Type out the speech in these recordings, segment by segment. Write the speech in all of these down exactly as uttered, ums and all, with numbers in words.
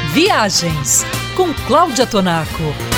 Viagens com Cláudia Tonaco.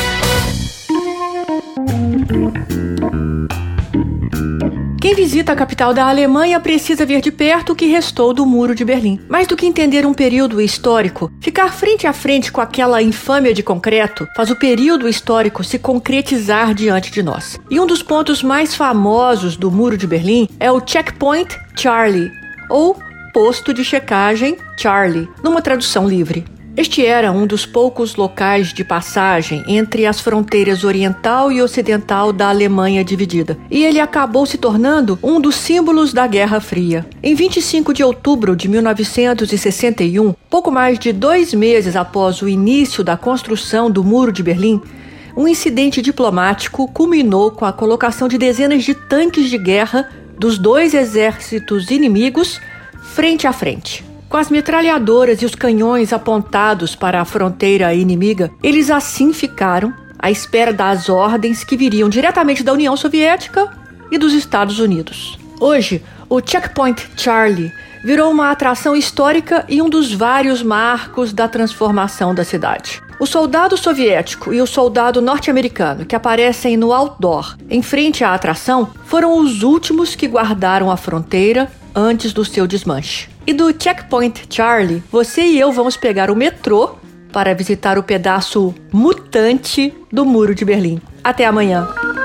Quem visita a capital da Alemanha precisa ver de perto o que restou do Muro de Berlim. Mais do que entender um período histórico, ficar frente a frente com aquela infâmia de concreto faz o período histórico se concretizar diante de nós. E um dos pontos mais famosos do Muro de Berlim é o Checkpoint Charlie, ou Posto de Checagem Charlie, numa tradução livre. Este era um dos poucos locais de passagem entre as fronteiras oriental e ocidental da Alemanha dividida, e ele acabou se tornando um dos símbolos da Guerra Fria. Em vinte e cinco de outubro de mil novecentos e sessenta e um, pouco mais de dois meses após o início da construção do Muro de Berlim, um incidente diplomático culminou com a colocação de dezenas de tanques de guerra dos dois exércitos inimigos frente a frente. Com as metralhadoras e os canhões apontados para a fronteira inimiga, eles assim ficaram à espera das ordens que viriam diretamente da União Soviética e dos Estados Unidos. Hoje, o Checkpoint Charlie virou uma atração histórica e um dos vários marcos da transformação da cidade. O soldado soviético e o soldado norte-americano que aparecem no outdoor em frente à atração foram os últimos que guardaram a fronteira antes do seu desmanche. E do Checkpoint Charlie, você e eu vamos pegar o metrô para visitar o pedaço mutante do Muro de Berlim. Até amanhã!